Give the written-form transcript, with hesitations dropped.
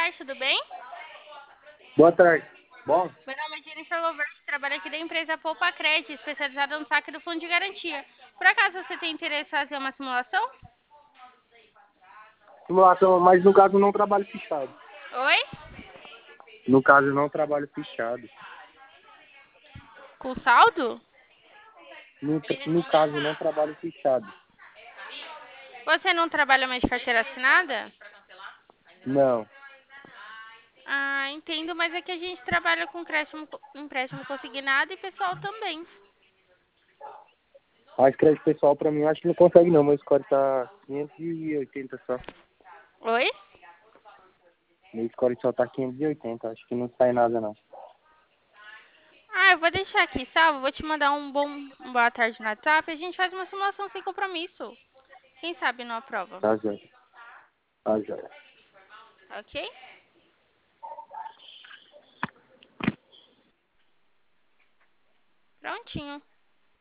tarde, tudo bem? Boa tarde. Bom, Meu nome é Jennifer Lovert, trabalho aqui da empresa Poupa Crédito, especializada no saque do fundo de garantia. Por acaso você tem interesse em fazer uma simulação? simulação, mas no caso não trabalho fichado. Oi? No caso não trabalho fichado. Com saldo? No caso não trabalho fichado. Você não trabalha mais de carteira assinada? Não. Ah, entendo, mas é que a gente trabalha com empréstimo consignado e pessoal também. Mas crédito pessoal pra mim eu acho que não consegue não. Meu score tá 580 só. Oi? Meu score só tá 580. Acho que não sai nada não. Ah, eu vou deixar aqui, salvo. Vou te mandar uma boa tarde no WhatsApp e a gente faz uma simulação sem compromisso. Quem sabe não aprova. Tá joia. Tá joia. Ok? Prontinho.